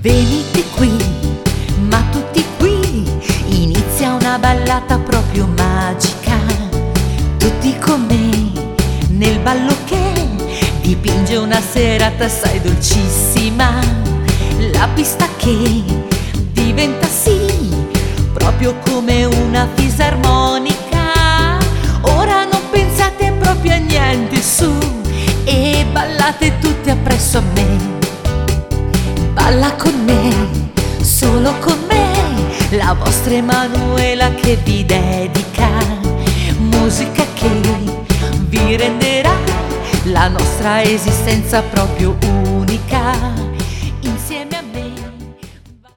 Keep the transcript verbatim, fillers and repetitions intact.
Venite qui, ma tutti qui, inizia una ballata proprio magica. Tutti con me, nel ballo che dipinge una serata assai dolcissima. La pista che diventa sì, proprio come una fisarmonica. Ora non pensate proprio a niente, su, e ballate tutti appresso a me. Balla con me, solo con me, la vostra Emanuela che vi dedica musica che vi renderà la nostra esistenza proprio unica.